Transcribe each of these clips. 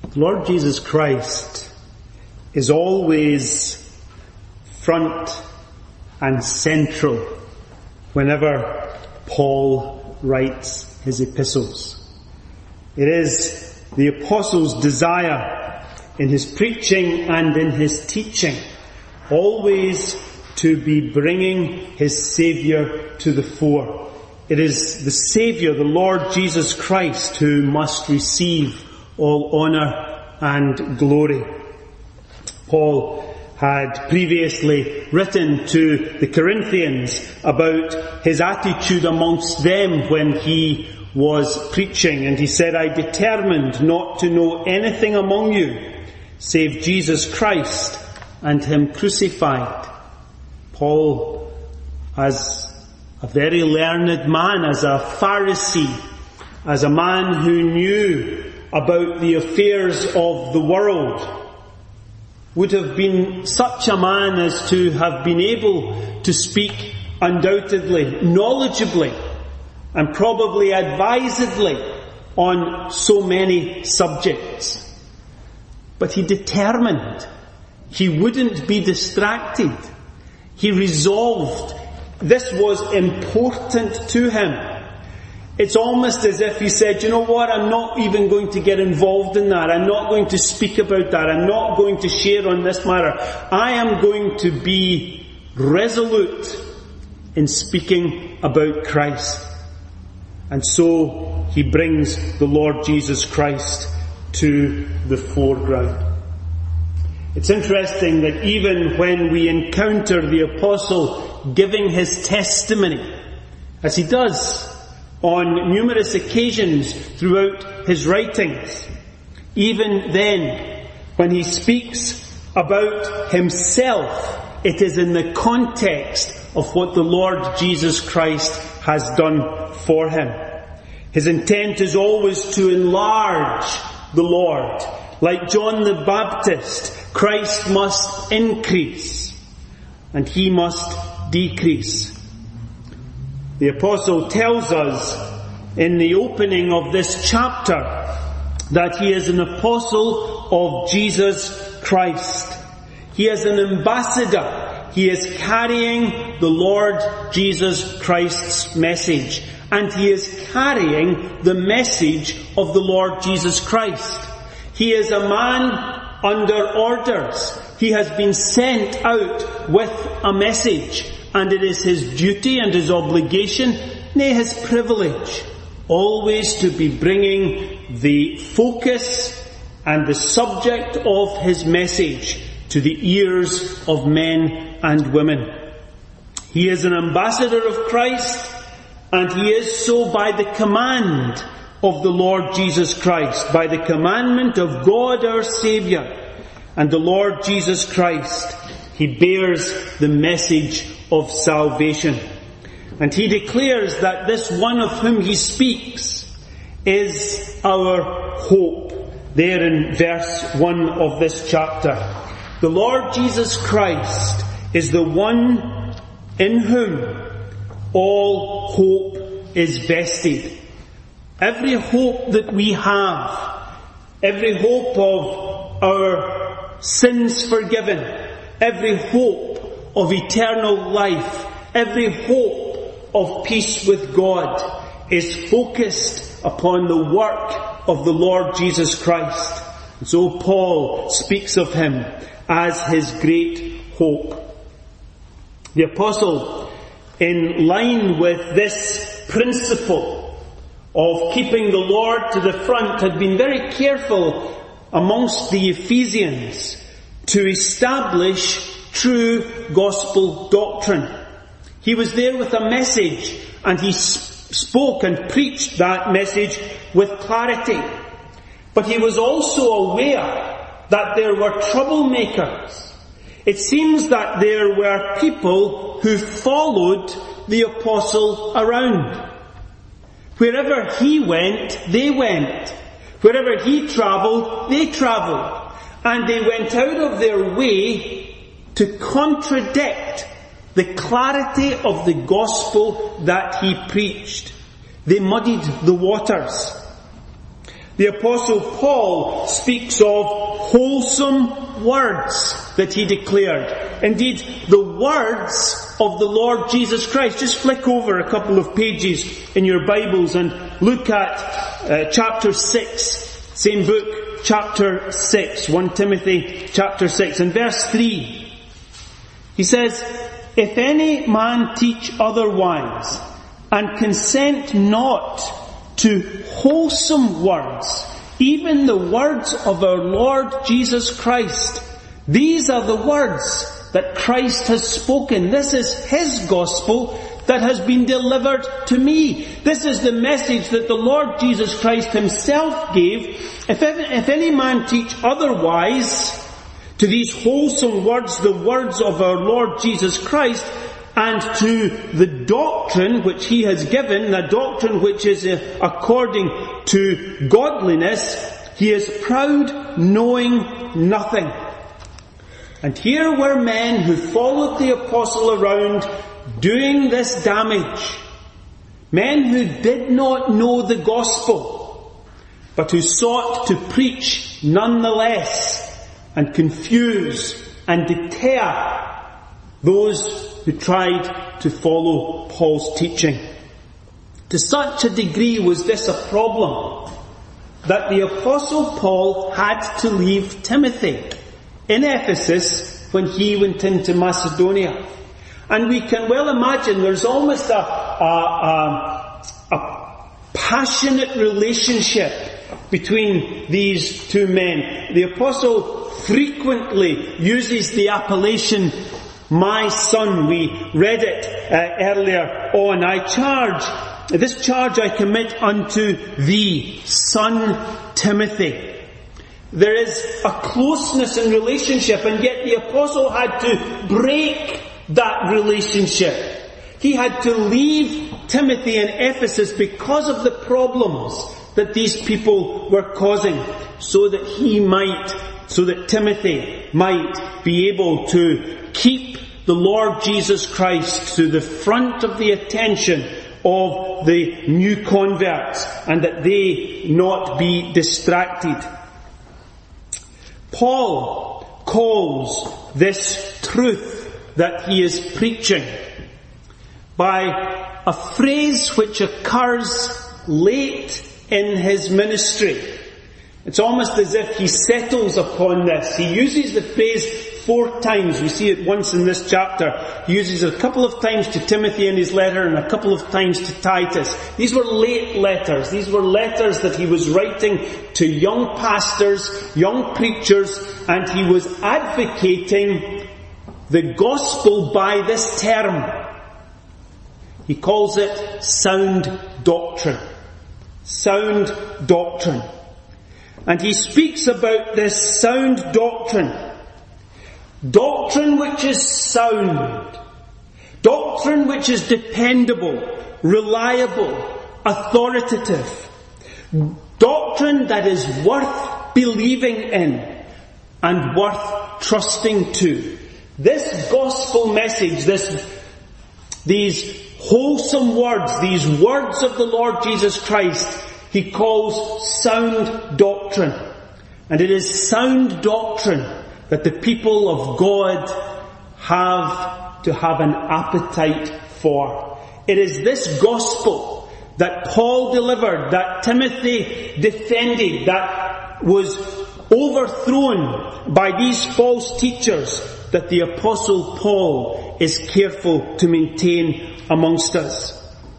The Lord Jesus Christ is always front and central whenever Paul writes his epistles. It is the apostle's desire in his preaching and in his teaching always to be bringing his Saviour to the fore. It is the Saviour, the Lord Jesus Christ, who must receive all honour and glory. Paul had previously written to the Corinthians about his attitude amongst them when he was preaching, and he said, "I determined not to know anything among you save Jesus Christ and Him crucified." Paul, as a very learned man, as a Pharisee, as a man who knew about the affairs of the world, would have been such a man as to have been able to speak undoubtedly, knowledgeably, and probably advisedly on so many subjects. But he determined he wouldn't be distracted. He resolved this was important to him. It's almost as if he said, "You know what, I'm not even going to get involved in that. I'm not going to speak about that. I'm not going to share on this matter. I am going to be resolute in speaking about Christ." And so he brings the Lord Jesus Christ to the foreground. It's interesting that even when we encounter the apostle giving his testimony, as he does on numerous occasions throughout his writings, even then, when he speaks about himself, it is in the context of what the Lord Jesus Christ has done for him. His intent is always to enlarge the Lord. Like John the Baptist, Christ must increase and he must decrease. The apostle tells us in the opening of this chapter that he is an apostle of Jesus Christ. He is an ambassador. He is carrying the Lord Jesus Christ's message. And he is carrying the message of the Lord Jesus Christ. He is a man under orders. He has been sent out with a message. And it is his duty and his obligation, nay, his privilege, always to be bringing the focus and the subject of his message to the ears of men and women. He is an ambassador of Christ, and he is so by the command of the Lord Jesus Christ, by the commandment of God our Saviour and the Lord Jesus Christ. He bears the message of salvation. And he declares that this one of whom he speaks is our hope. There in verse 1 of this chapter. The Lord Jesus Christ is the one in whom all hope is vested. Every hope that we have, every hope of our sins forgiven, every hope of eternal life, every hope of peace with God is focused upon the work of the Lord Jesus Christ. And so Paul speaks of him as his great hope. The apostle, in line with this principle of keeping the Lord to the front, had been very careful amongst the Ephesians to establish true gospel doctrine. He was there with a message, and he spoke and preached that message with clarity. But he was also aware that there were troublemakers. It seems that there were people who followed the apostle around. Wherever he went, they went. Wherever he travelled, they travelled. And they went out of their way to contradict the clarity of the gospel that he preached. They muddied the waters. the Apostle Paul speaks of wholesome words that he declared. Indeed, the words of the Lord Jesus Christ. Just flick over a couple of pages in your Bibles and look at chapter 6, same book, chapter 6, 1 Timothy chapter 6, and verse 3. He says, "If any man teach otherwise, and consent not to wholesome words, even the words of our Lord Jesus Christ." These are the words that Christ has spoken. This is His gospel that has been delivered to me. This is the message that the Lord Jesus Christ Himself gave. If any man teach otherwise to these wholesome words, the words of our Lord Jesus Christ, and to the doctrine which He has given, the doctrine which is according to godliness, he is proud, knowing nothing. And here were men who followed the apostle around doing this damage. Men who did not know the gospel, but who sought to preach nonetheless and confuse and deter those who tried to follow Paul's teaching. To such a degree was this a problem that the Apostle Paul had to leave Timothy in Ephesus when he went into Macedonia. And we can well imagine there's almost a passionate relationship between these two men. The Apostle frequently uses the appellation "my son." We read it earlier on. This charge I commit unto thee, son Timothy. There is a closeness in relationship, and yet the apostle had to break that relationship. He had to leave Timothy in Ephesus because of the problems that these people were causing, so that Timothy might be able to keep the Lord Jesus Christ to the front of the attention of the new converts, and that they not be distracted. Paul calls this truth that he is preaching by a phrase which occurs late in his ministry. It's almost as if he settles upon this. He uses the phrase 4 times. We see it once in this chapter. He uses it a couple of times to Timothy in his letter and a couple of times to Titus. These were late letters. These were letters that he was writing to young pastors, young preachers, and he was advocating the gospel by this term. He calls it sound doctrine. Sound doctrine. And he speaks about this sound doctrine. Doctrine which is sound. Doctrine which is dependable, reliable, authoritative. Doctrine that is worth believing in and worth trusting to. This gospel message, these wholesome words, these words of the Lord Jesus Christ, he calls sound doctrine. And it is sound doctrine that the people of God have to have an appetite for. It is this gospel that Paul delivered, that Timothy defended, that was overthrown by these false teachers, that the Apostle Paul is careful to maintain amongst us.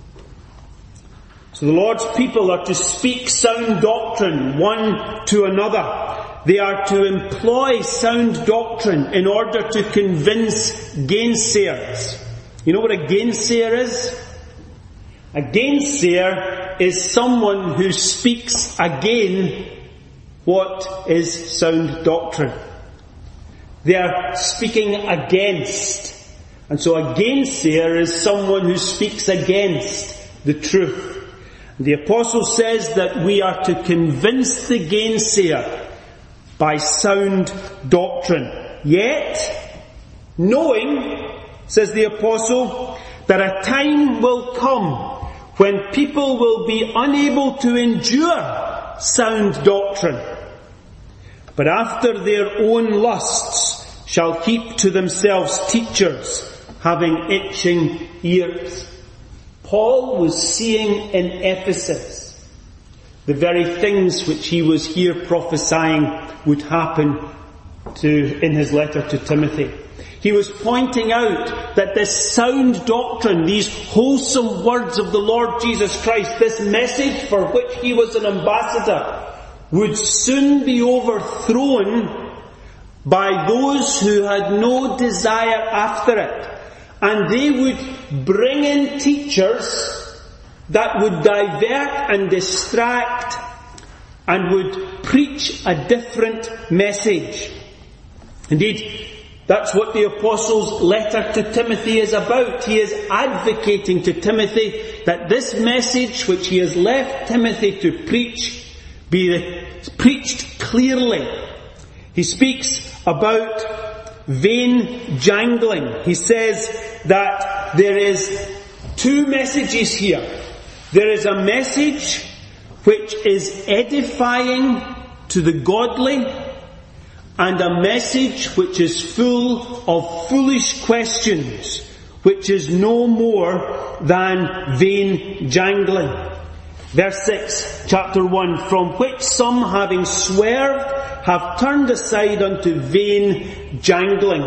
So the Lord's people are to speak sound doctrine one to another. They are to employ sound doctrine in order to convince gainsayers. You know what a gainsayer is? A gainsayer is someone who speaks again what is sound doctrine. They are speaking against. And so a gainsayer is someone who speaks against the truth. The apostle says that we are to convince the gainsayer by sound doctrine. Yet, knowing, says the apostle, that a time will come when people will be unable to endure sound doctrine, but after their own lusts shall heap to themselves teachers having itching ears. Paul was seeing in Ephesus the very things which he was here prophesying would happen in his letter to Timothy. He was pointing out that this sound doctrine, these wholesome words of the Lord Jesus Christ, this message for which he was an ambassador, would soon be overthrown by those who had no desire after it. And they would bring in teachers that would divert and distract and would preach a different message. Indeed, that's what the Apostle's letter to Timothy is about. He is advocating to Timothy that this message which he has left Timothy to preach be preached clearly. He speaks about vain jangling. He says that there is two messages here. There is a message which is edifying to the godly, and a message which is full of foolish questions, which is no more than vain jangling. Verse 6, chapter 1, from which some having swerved have turned aside unto vain jangling.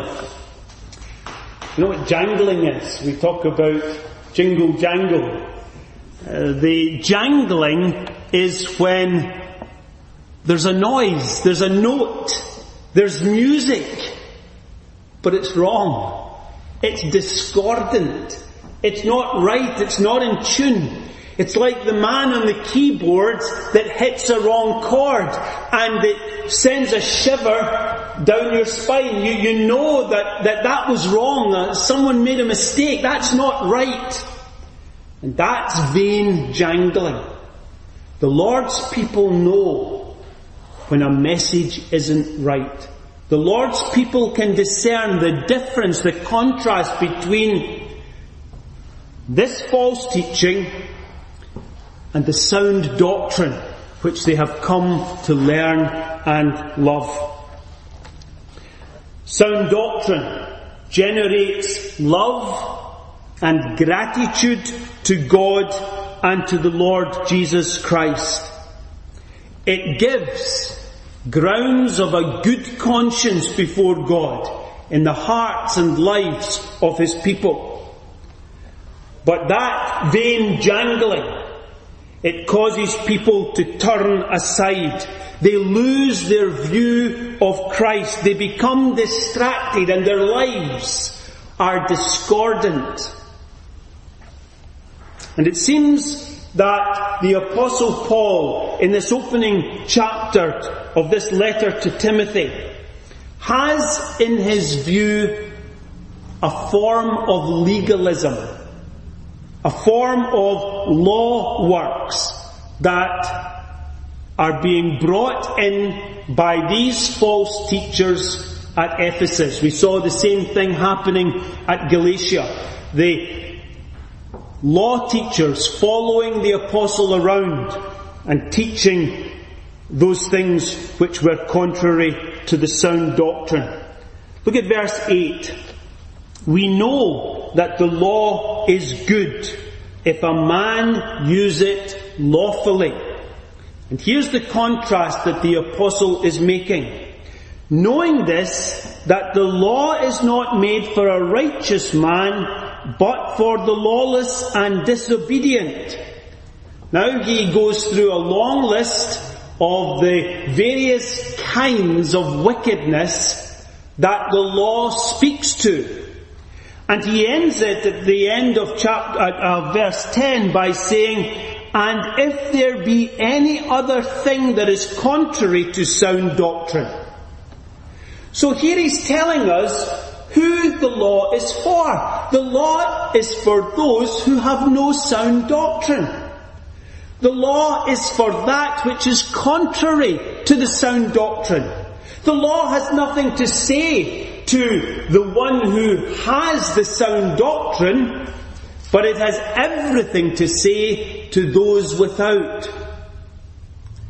You know what jangling is? We talk about jingle jangle. The jangling is when there's a noise, there's a note, there's music, but it's wrong. It's discordant. It's not right. It's not in tune. It's like the man on the keyboard that hits a wrong chord and it sends a shiver down your spine. You know that was wrong. Someone made a mistake. That's not right. And that's vain jangling. The Lord's people know when a message isn't right. The Lord's people can discern the difference, the contrast between this false teaching and the sound doctrine which they have come to learn and love. Sound doctrine generates love and gratitude to God and to the Lord Jesus Christ. It gives grounds of a good conscience before God in the hearts and lives of His people. But that vain jangling, it causes people to turn aside. They lose their view of Christ. They become distracted and their lives are discordant. And it seems that the Apostle Paul, in this opening chapter of this letter to Timothy, has in his view a form of legalism, a form of law works that are being brought in by these false teachers at Ephesus. We saw the same thing happening at Galatia. The law teachers following the apostle around and teaching those things which were contrary to the sound doctrine. Look at verse 8. We know that the law is good if a man use it lawfully. And here's the contrast that the apostle is making. Knowing this, that the law is not made for a righteous man, but for the lawless and disobedient. Now he goes through a long list of the various kinds of wickedness that the law speaks to. And he ends it at the end of verse 10 by saying, and if there be any other thing that is contrary to sound doctrine. So here he's telling us who the law is for. The law is for those who have no sound doctrine. The law is for that which is contrary to the sound doctrine. The law has nothing to say to the one who has the sound doctrine, but it has everything to say to those without.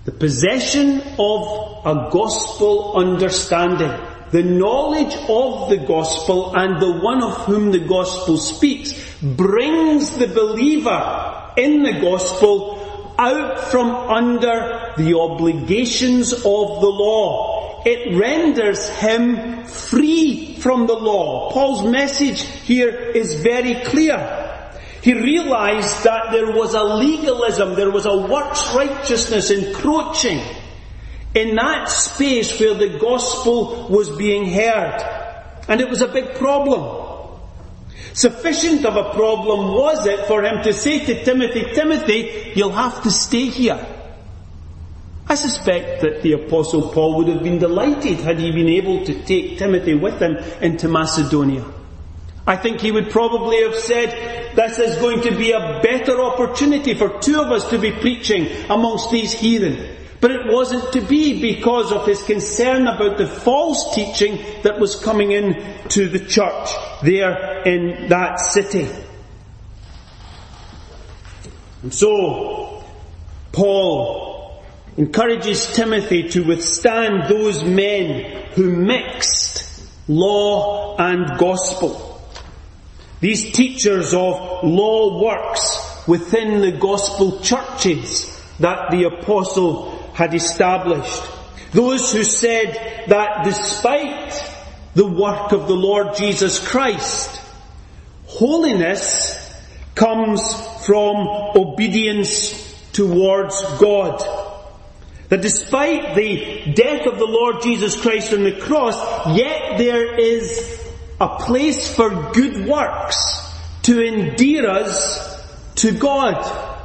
the possession of a gospel understanding, the knowledge of the gospel and the one of whom the gospel speaks, brings the believer in the gospel out from under the obligations of the law. It renders him free from the law. Paul's message here is very clear. He realized that there was a legalism, there was a works righteousness encroaching in that space where the gospel was being heard. And it was a big problem. Sufficient of a problem was it for him to say to Timothy, Timothy, you'll have to stay here. I suspect that the Apostle Paul would have been delighted had he been able to take Timothy with him into Macedonia. I think he would probably have said, this is going to be a better opportunity for two of us to be preaching amongst these heathen. But it wasn't to be because of his concern about the false teaching that was coming in to the church there in that city. And so, Paul encourages Timothy to withstand those men who mixed law and gospel. These teachers of law works within the gospel churches that the apostle had established. Those who said that despite the work of the Lord Jesus Christ, holiness comes from obedience towards God. That despite the death of the Lord Jesus Christ on the cross, yet there is a place for good works to endear us to God.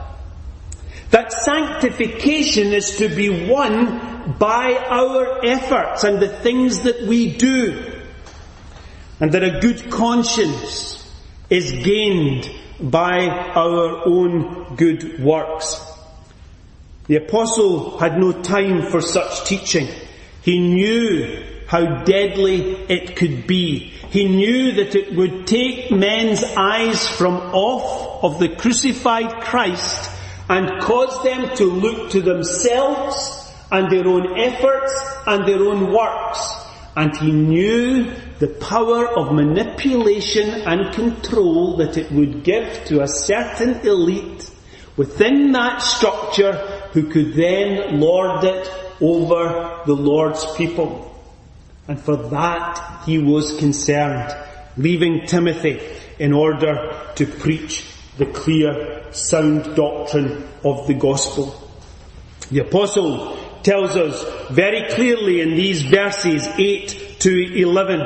That sanctification is to be won by our efforts and the things that we do. And that a good conscience is gained by our own good works. The apostle had no time for such teaching. He knew how deadly it could be. He knew that it would take men's eyes from off of the crucified Christ and cause them to look to themselves and their own efforts and their own works. And he knew the power of manipulation and control that it would give to a certain elite within that structure who could then lord it over the Lord's people. And for that he was concerned, leaving Timothy in order to preach the clear, sound doctrine of the gospel. The apostle tells us very clearly in these verses 8 to 11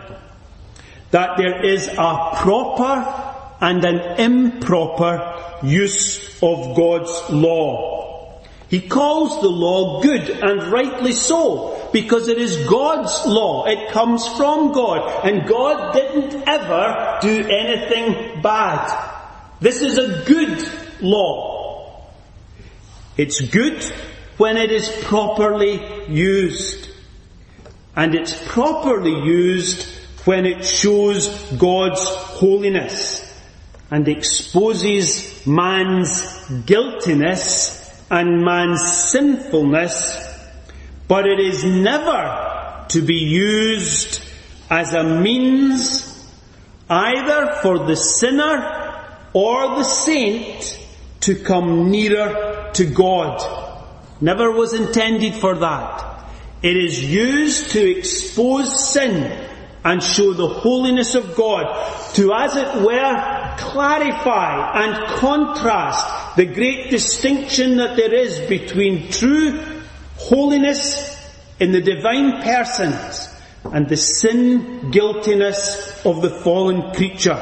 that there is a proper and an improper use of God's law. He calls the law good, and rightly so, because it is God's law. It comes from God, and God didn't ever do anything bad. This is a good law. It's good when it is properly used. And it's properly used when it shows God's holiness and exposes man's guiltiness and man's sinfulness, but it is never to be used as a means either for the sinner or the saint to come nearer to God. Never was intended for that. It is used to expose sin and show the holiness of God, to, as it were, clarify and contrast the great distinction that there is between true holiness in the divine persons and the sin guiltiness of the fallen creature.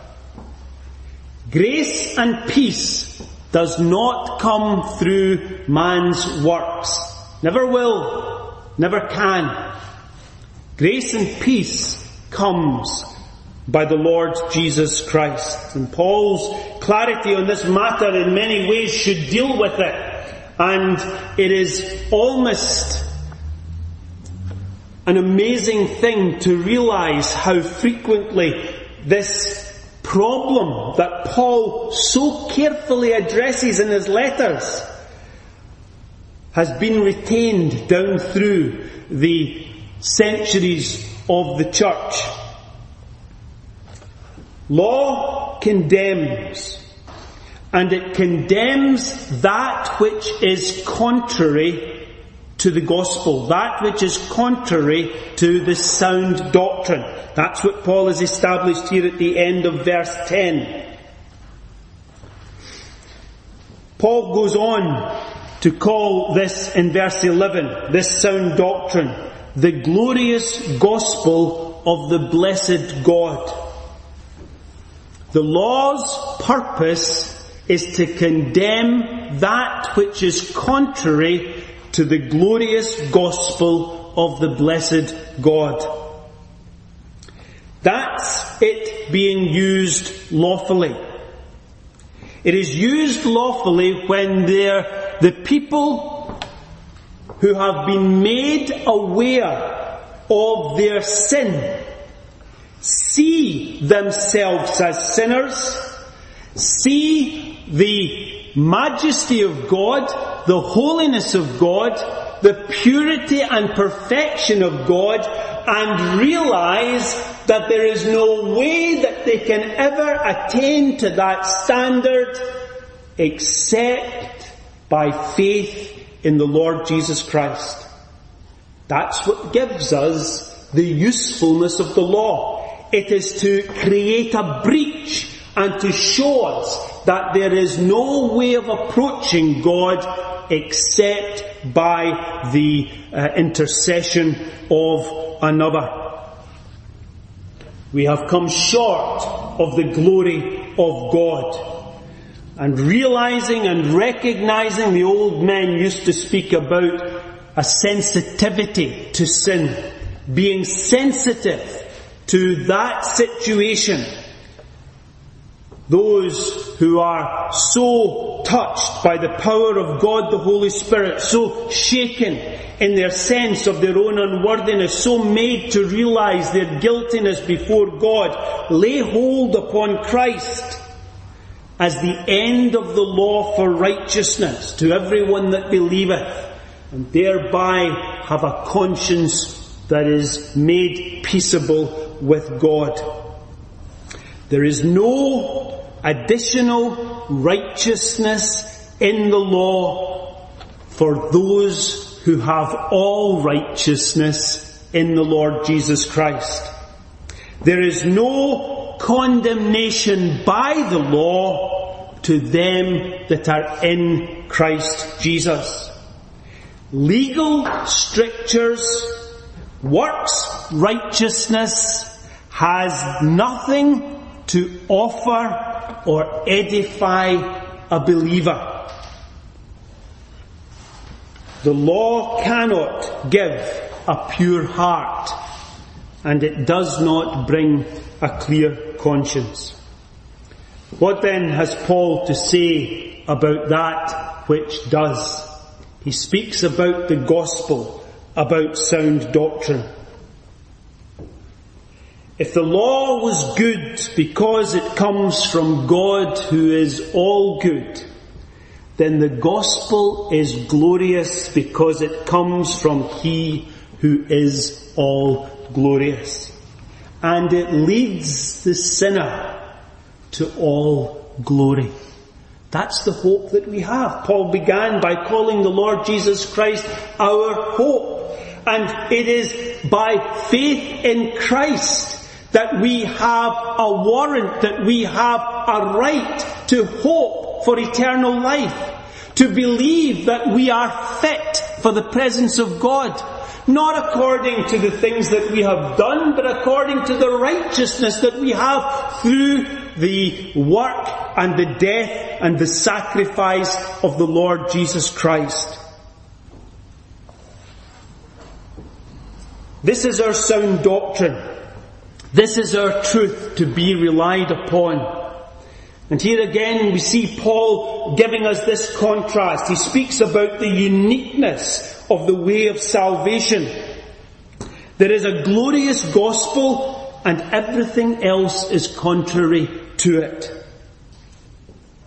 Grace and peace does not come through man's works. Never will, never can. Grace and peace comes by the Lord Jesus Christ. And Paul's clarity on this matter in many ways should deal with it. And it is almost an amazing thing to realize how frequently this problem that Paul so carefully addresses in his letters has been retained down through the centuries of the church. Law condemns, and it condemns that which is contrary to the gospel, that which is contrary to the sound doctrine. That's what Paul has established here at the end of verse 10. Paul goes on to call this, in verse 11, this sound doctrine, the glorious gospel of the blessed God. The law's purpose is to condemn that which is contrary to the glorious gospel of the blessed God. That's it being used lawfully. It is used lawfully when the people who have been made aware of their sin see themselves as sinners, see the majesty of God, the holiness of God, the purity and perfection of God, and realize that there is no way that they can ever attain to that standard except by faith in the Lord Jesus Christ. That's what gives us the usefulness of the law. It is to create a breach and to show us that there is no way of approaching God except by the intercession of another. We have come short of the glory of God. And realizing and recognizing, the old men used to speak about a sensitivity to sin, being sensitive to that situation. Those who are so touched by the power of God the Holy Spirit, so shaken in their sense of their own unworthiness, so made to realize their guiltiness before God, lay hold upon Christ as the end of the law for righteousness to everyone that believeth, and thereby have a conscience that is made peaceable with God. There is no additional righteousness in the law for those who have all righteousness in the Lord Jesus Christ. There is no condemnation by the law to them that are in Christ Jesus. Legal strictures, works righteousness has nothing to offer or edify a believer. The law cannot give a pure heart, and it does not bring a clear conscience. What then has Paul to say about that which does? He speaks about the gospel, about sound doctrine. If the law was good because it comes from God who is all good, then the gospel is glorious because it comes from He who is all glorious. And it leads the sinner to all glory. That's the hope that we have. Paul began by calling the Lord Jesus Christ our hope. And it is by faith in Christ that we have a warrant, that we have a right to hope for eternal life, to believe that we are fit for the presence of God, not according to the things that we have done, but according to the righteousness that we have through the work and the death and the sacrifice of the Lord Jesus Christ. This is our sound doctrine. This is our truth to be relied upon. And here again we see Paul giving us this contrast. He speaks about the uniqueness of the way of salvation. There is a glorious gospel and everything else is contrary to it.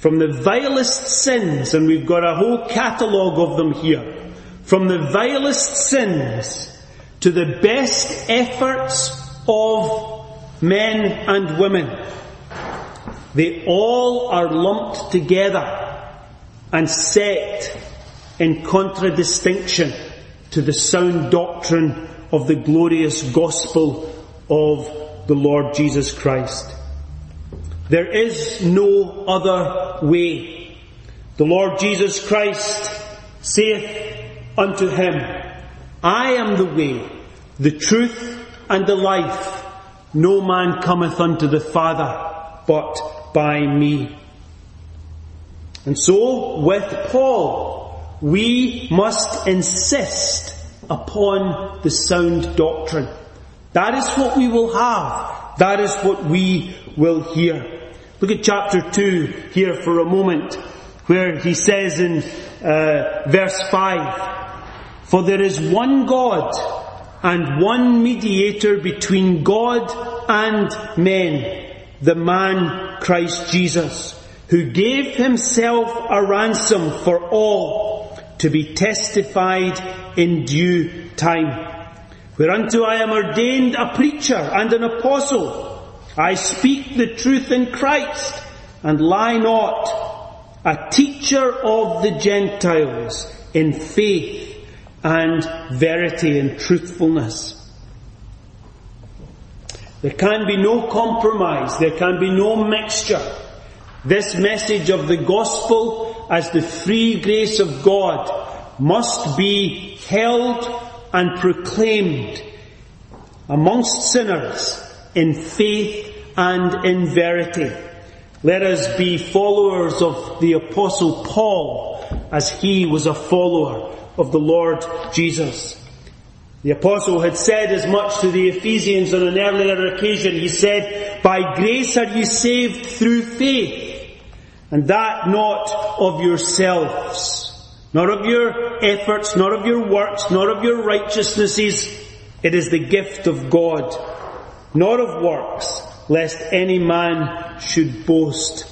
from the vilest sins, and we've got a whole catalogue of them here, from the vilest sins to the best efforts of men and women. They all are lumped together and set in contradistinction to the sound doctrine of the glorious gospel of the Lord Jesus Christ. There is no other way. The Lord Jesus Christ saith unto him, I am the way, the truth, and the life. No man cometh unto the Father but by me. And so, with Paul, we must insist upon the sound doctrine. That is what we will have. That is what we will hear. Look at chapter 2 here for a moment, where he says in verse 5, For there is one God and one mediator between God and men, the man Christ Jesus, who gave himself a ransom for all, to be testified in due time. Whereunto I am ordained a preacher and an apostle. I speak the truth in Christ, and lie not, a teacher of the Gentiles in faith and verity and truthfulness. There can be no compromise, there can be no mixture. This message of the gospel as the free grace of God must be held and proclaimed amongst sinners in faith and in verity. Let us be followers of the Apostle Paul as he was a follower of the Lord Jesus. The Apostle had said as much to the Ephesians on an earlier occasion. He said, By grace are ye saved through faith, and that not of yourselves. Not of your efforts, not of your works, not of your righteousnesses. It is the gift of God, not of works, lest any man should boast.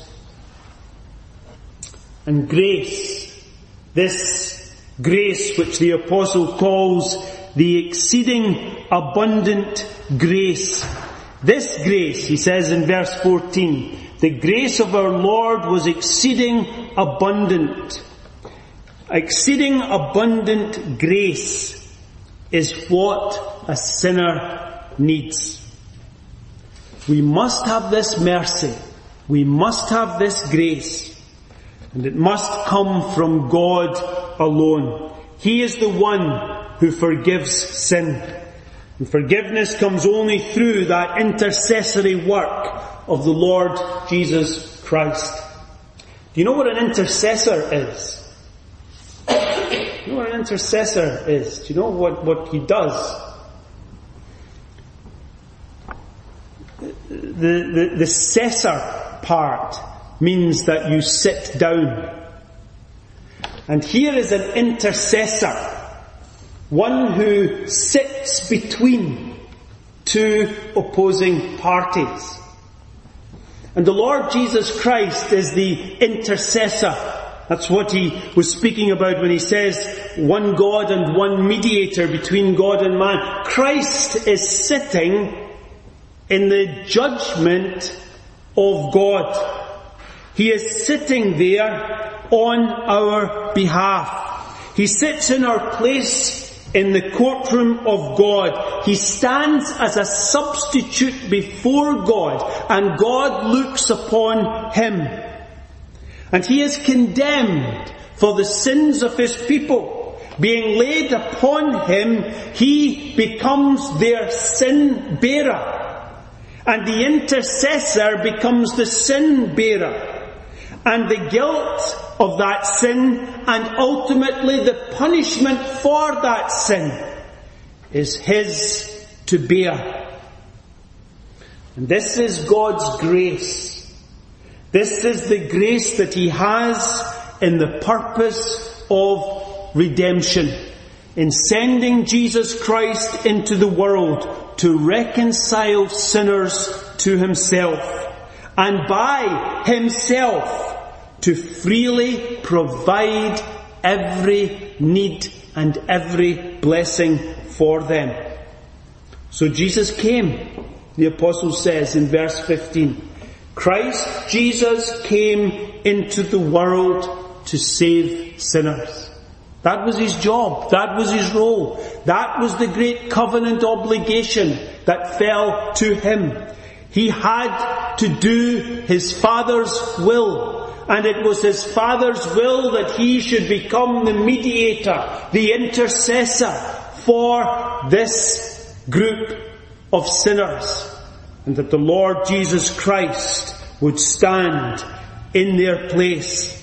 And grace, this grace which the Apostle calls the exceeding abundant grace. This grace, he says in verse 14, the grace of our Lord was exceeding abundant. Exceeding abundant grace is what a sinner needs. We must have this mercy. We must have this grace. And it must come from God alone. He is the one who forgives sin. And forgiveness comes only through that intercessory work of the Lord Jesus Christ. Do you know what an intercessor is? Do you know what an intercessor is? Do you know what he does? The cessor part means that you sit down. And here is an intercessor, one who sits between two opposing parties. And the Lord Jesus Christ is the intercessor. That's what he was speaking about when he says one God and one mediator between God and man. Christ is sitting in the judgment of God. He is sitting there on our behalf. He sits in our place in the courtroom of God. He stands as a substitute before God, and God looks upon him. And he is condemned for the sins of his people. Being laid upon him, he becomes their sin bearer. And the intercessor becomes the sin bearer. And the guilt of that sin, and ultimately the punishment for that sin, is his to bear. And this is God's grace. This is the grace that he has in the purpose of redemption, in sending Jesus Christ into the world to reconcile sinners to himself, and by himself to freely provide every need and every blessing for them. So Jesus came, the apostle says in verse 15. Christ Jesus came into the world to save sinners. That was his job. That was his role. That was the great covenant obligation that fell to him. He had to do his Father's will. And it was his Father's will that he should become the mediator, the intercessor for this group of sinners. And that the Lord Jesus Christ would stand in their place.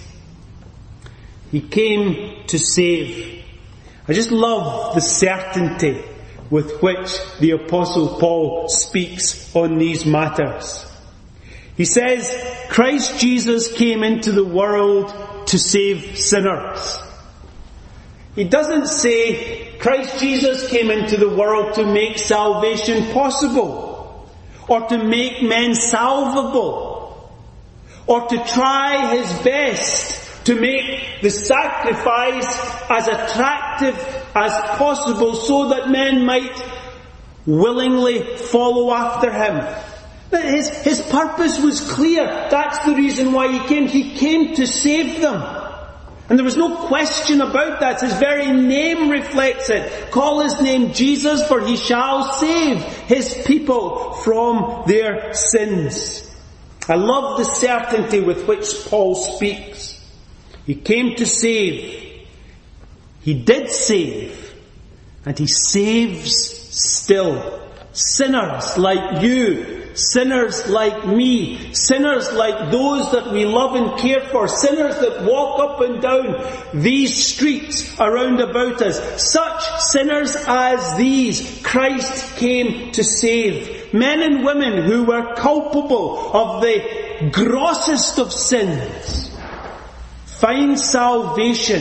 He came to save. I just love the certainty with which the Apostle Paul speaks on these matters. He says, Christ Jesus came into the world to save sinners. He doesn't say, Christ Jesus came into the world to make salvation possible, or to make men salvable, or to try his best to make the sacrifice as attractive as possible so that men might willingly follow after him. His purpose was clear. That's the reason why he came. He came to save them. And there was no question about that. His very name reflects it. Call his name Jesus, for he shall save his people from their sins. I love the certainty with which Paul speaks. He came to save. He did save. And he saves still. Sinners like you. Sinners like me. Sinners like those that we love and care for. Sinners that walk up and down these streets around about us. Such sinners as these, Christ came to save. Men and women who were culpable of the grossest of sins. Find salvation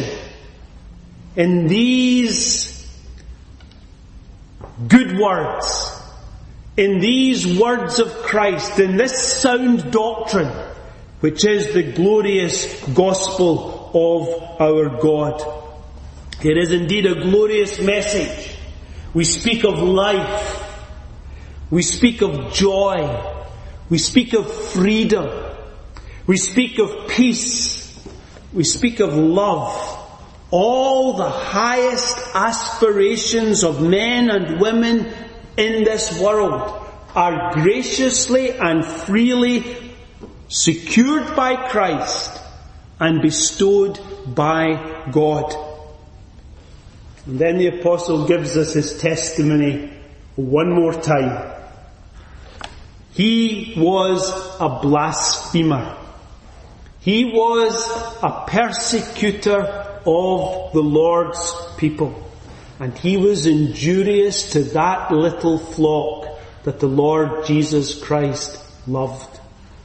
in these good words, in these words of Christ, in this sound doctrine, which is the glorious gospel of our God. It is indeed a glorious message. We speak of life. We speak of joy. We speak of freedom. We speak of peace. We speak of love. All the highest aspirations of men and women in this world are graciously and freely secured by Christ and bestowed by God. And then the apostle gives us his testimony one more time. He was a blasphemer. He was a persecutor of the Lord's people. And he was injurious to that little flock that the Lord Jesus Christ loved.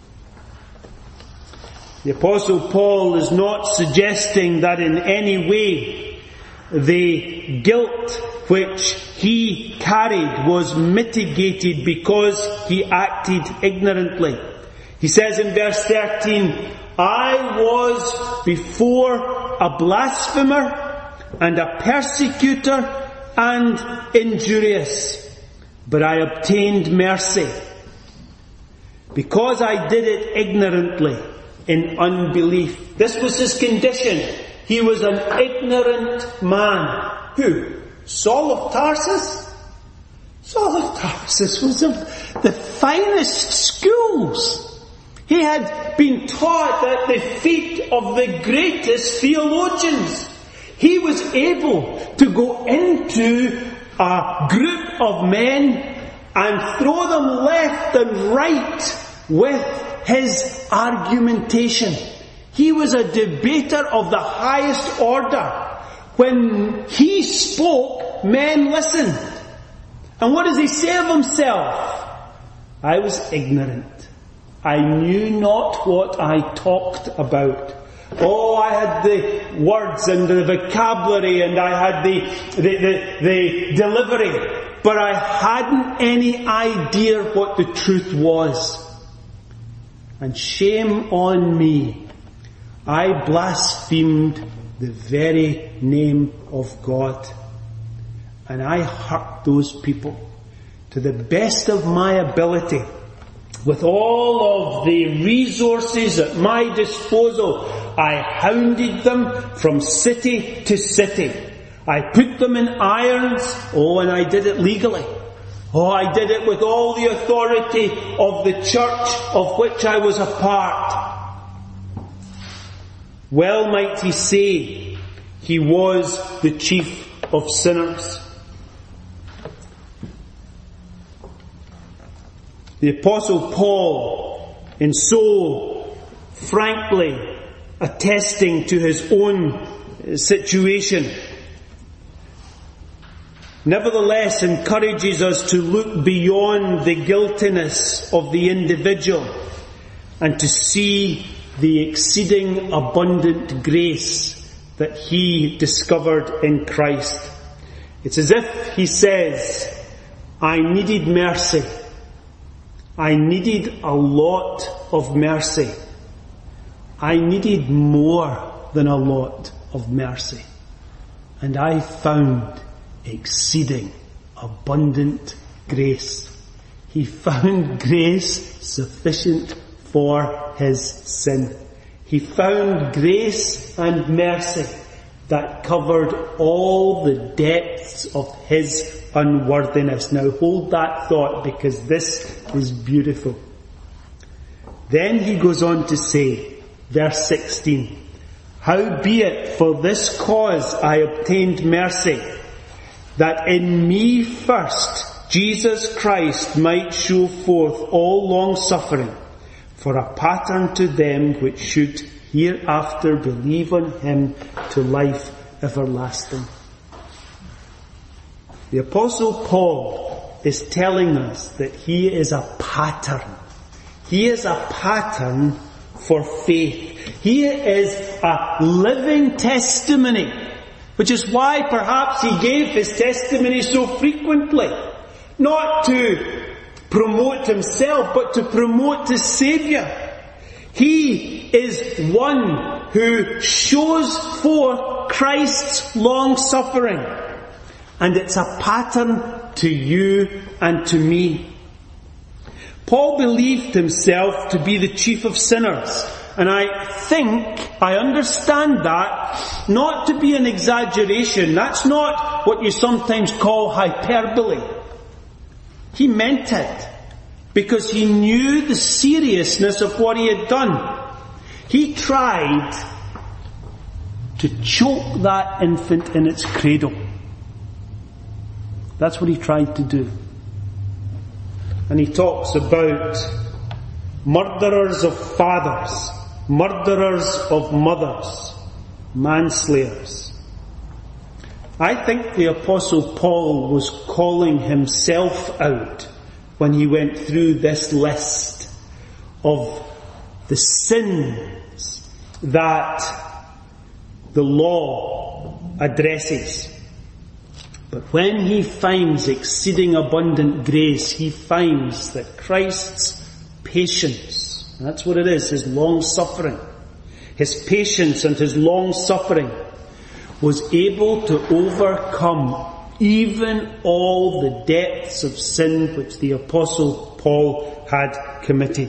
The Apostle Paul is not suggesting that in any way the guilt which he carried was mitigated because he acted ignorantly. He says in verse 13, I was before a blasphemer and a persecutor and injurious, but I obtained mercy because I did it ignorantly in unbelief. This was his condition. He was an ignorant man. Who? Saul of Tarsus? Saul of Tarsus was of the finest schools. He had been taught at the feet of the greatest theologians. He was able to go into a group of men and throw them left and right with his argumentation. He was a debater of the highest order. When he spoke, men listened. And what does he say of himself? I was ignorant. I knew not what I talked about. Oh, I had the words and the vocabulary and I had the delivery, but I hadn't any idea what the truth was. And shame on me. I blasphemed the very name of God. And I hurt those people to the best of my ability. With all of the resources at my disposal, I hounded them from city to city. I put them in irons. And I did it legally. I did it with all the authority of the church of which I was a part. Well might he say he was the chief of sinners. The Apostle Paul, in so frankly attesting to his own situation, nevertheless encourages us to look beyond the guiltiness of the individual and to see the exceeding abundant grace that he discovered in Christ. It's as if he says, I needed mercy. I needed a lot of mercy. I needed more than a lot of mercy. And I found exceeding abundant grace. He found grace sufficient for his sin. He found grace and mercy that covered all the depths of his unworthiness. Now hold that thought, because this is beautiful. Then he goes on to say, verse 16, howbeit for this cause I obtained mercy, that in me first Jesus Christ might show forth all long suffering, for a pattern to them which should hereafter believe on him to life everlasting. The Apostle Paul is telling us that he is a pattern. He is a pattern for faith. He is a living testimony, which is why perhaps he gave his testimony so frequently. Not to promote himself, but to promote the Saviour. He is one who shows forth Christ's long suffering. And it's a pattern to you and to me. Paul believed himself to be the chief of sinners. And I understand that not to be an exaggeration. That's not what you sometimes call hyperbole. He meant it because he knew the seriousness of what he had done. He tried to choke that infant in its cradle. That's what he tried to do. And he talks about murderers of fathers, murderers of mothers, manslayers. I think the Apostle Paul was calling himself out when he went through this list of the sins that the law addresses. But when he finds exceeding abundant grace, he finds that Christ's patience, that's what it is, his long suffering, his patience and his long suffering was able to overcome even all the depths of sin which the Apostle Paul had committed.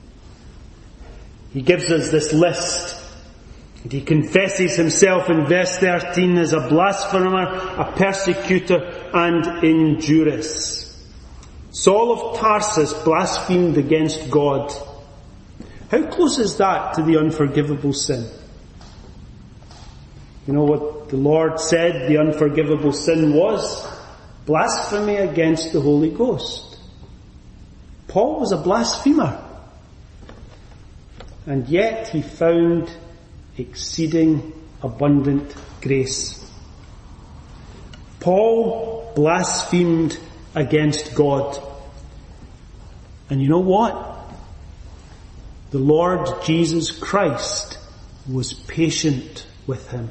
He gives us this list. And he confesses himself in verse 13 as a blasphemer, a persecutor, and injurious. Saul of Tarsus blasphemed against God. How close is that to the unforgivable sin? You know what the Lord said the unforgivable sin was? Blasphemy against the Holy Ghost. Paul was a blasphemer. And yet he found exceeding abundant grace. Paul blasphemed against God. And you know what? The Lord Jesus Christ was patient with him.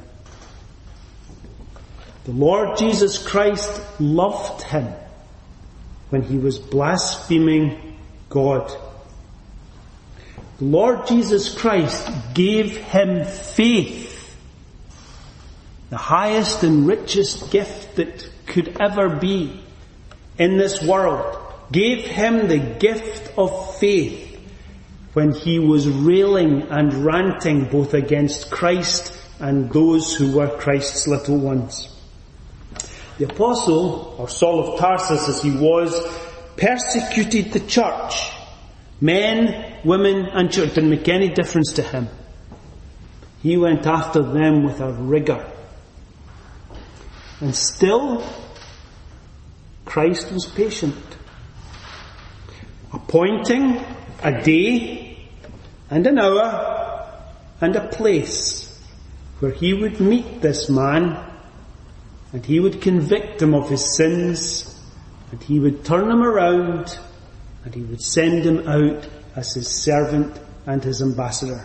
The Lord Jesus Christ loved him when he was blaspheming God. The Lord Jesus Christ gave him faith, the highest and richest gift that could ever be in this world. Gave him the gift of faith when he was railing and ranting both against Christ and those who were Christ's little ones. The apostle, or Saul of Tarsus as he was, persecuted the church. Men, women and children. Didn't make any difference to him. He went after them with a rigour. And still, Christ was patient, appointing a day and an hour and a place where he would meet this man, and he would convict him of his sins, and he would turn him around, and he would send him out as his servant and his ambassador.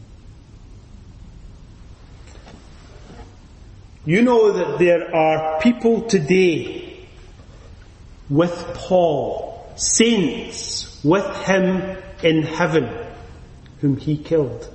You know that there are people today with Paul, saints with him in heaven, whom he killed.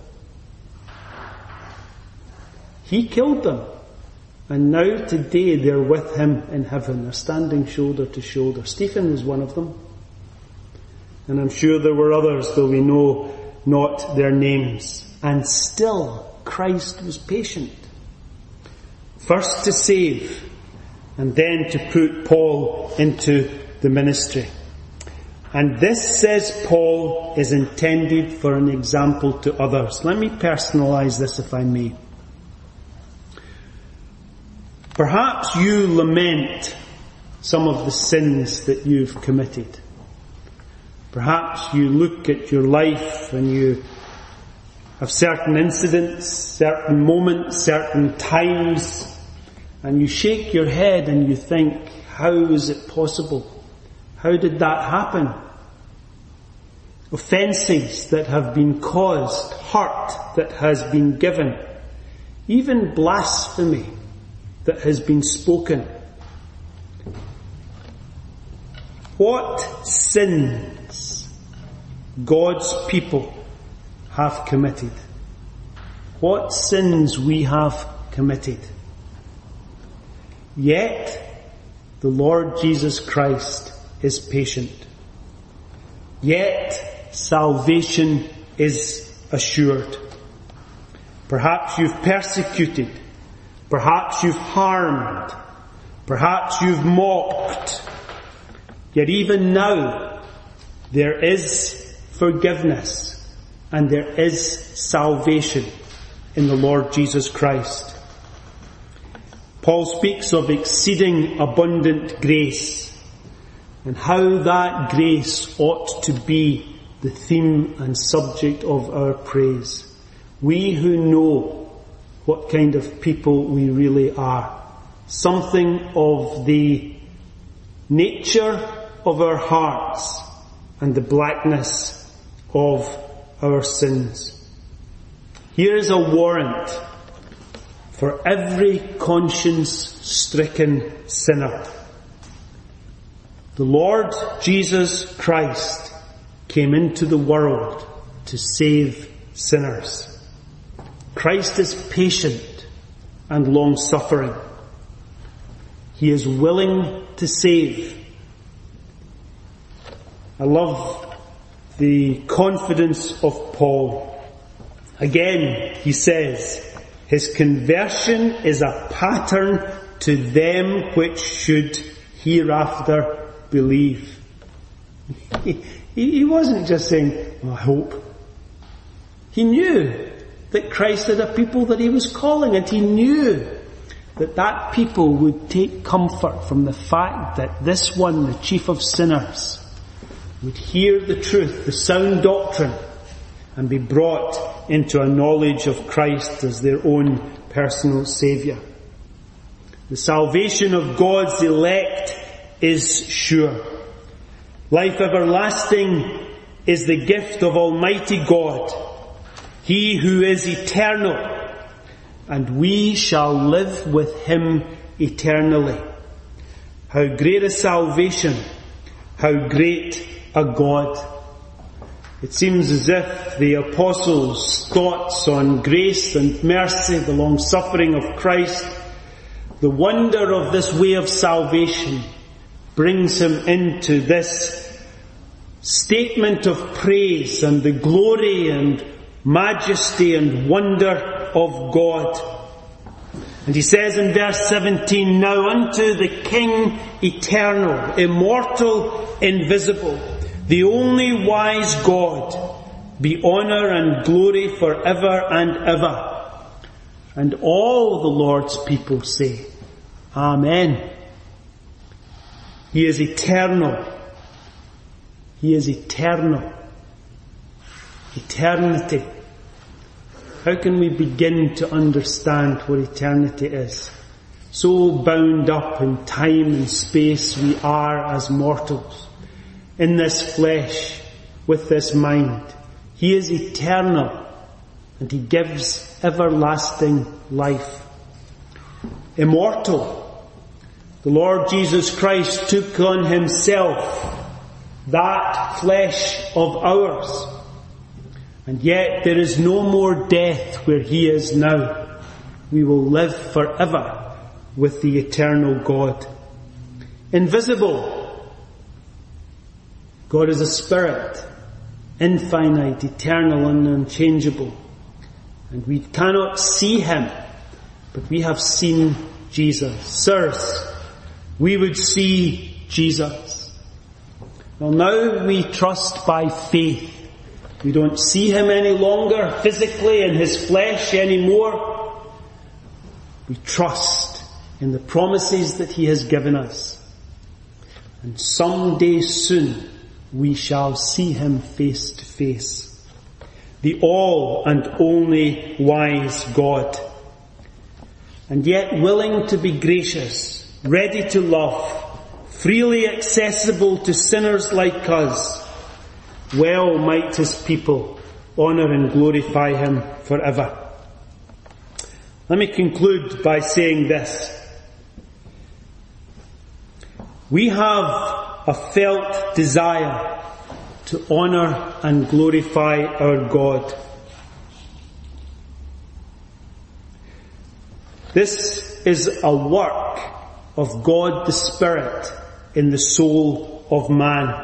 He killed them. And now today they're with him in heaven. They're standing shoulder to shoulder. Stephen was one of them. And I'm sure there were others, though we know not their names. And still, Christ was patient. First to save, and then to put Paul into the ministry. And this, says Paul, is intended for an example to others. Let me personalize this, if I may. Perhaps you lament some of the sins that you've committed. Perhaps you look at your life and you have certain incidents, certain moments, certain times, and you shake your head and you think, how is it possible? How did that happen? Offences that have been caused, hurt that has been given, even blasphemy that has been spoken. What sins God's people have committed? What sins we have committed? Yet the Lord Jesus Christ is patient. Yet salvation is assured. Perhaps you've persecuted. Perhaps you've harmed. Perhaps you've mocked. Yet even now, there is forgiveness and there is salvation in the Lord Jesus Christ. Paul speaks of exceeding abundant grace and how that grace ought to be the theme and subject of our praise. We who know what kind of people we really are. Something of the nature of our hearts and the blackness of our sins. Here is a warrant for every conscience-stricken sinner. The Lord Jesus Christ came into the world to save sinners. Christ is patient and long-suffering. He is willing to save. I love the confidence of Paul. Again, he says, his conversion is a pattern to them which should hereafter believe. He wasn't just saying, oh, I hope. He knew that Christ had a people that he was calling, and he knew that that people would take comfort from the fact that this one, the chief of sinners, would hear the truth, the sound doctrine, and be brought into a knowledge of Christ as their own personal Saviour. The salvation of God's elect is sure. Life everlasting is the gift of Almighty God, He who is eternal, and we shall live with Him eternally. How great a salvation, how great a God. It seems as if the apostles' thoughts on grace and mercy, the long-suffering of Christ, the wonder of this way of salvation, brings him into this statement of praise and the glory and majesty and wonder of God. And he says in verse 17, "Now unto the King eternal, immortal, invisible, the only wise God, be honour and glory forever and ever." And all the Lord's people say, Amen. He is eternal. He is eternal. Eternity. How can we begin to understand what eternity is? So bound up in time and space we are as mortals, in this flesh, with this mind. He is eternal, and he gives everlasting life. Immortal. The Lord Jesus Christ took on himself that flesh of ours. And yet there is no more death where he is now. We will live forever with the eternal God. Invisible. God is a spirit, infinite, eternal and unchangeable. And we cannot see him, but we have seen Jesus. Sirs, we would see Jesus. Well, now we trust by faith. We don't see him any longer physically in his flesh anymore. We trust in the promises that he has given us. And someday soon we shall see him face to face. The all and only wise God. And yet willing to be gracious, ready to love, freely accessible to sinners like us. Well might his people honour and glorify him forever. Let me conclude by saying this. We have a felt desire to honour and glorify our God. This is a work of God the Spirit in the soul of man.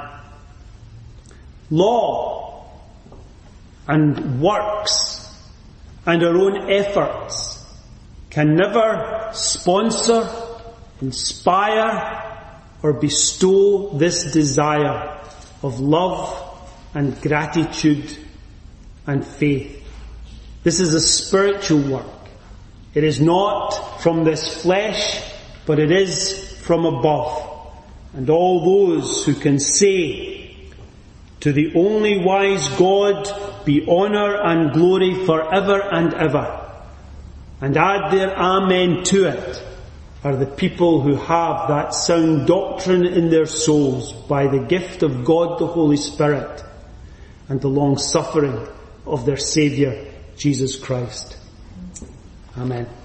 Law and works and our own efforts can never sponsor, inspire, or bestow this desire of love and gratitude and faith. This is a spiritual work. It is not from this flesh, but it is from above. And all those who can say, "To the only wise God be honour and glory forever and ever," and add their amen to it, are the people who have that sound doctrine in their souls by the gift of God the Holy Spirit and the long suffering of their Saviour, Jesus Christ. Amen.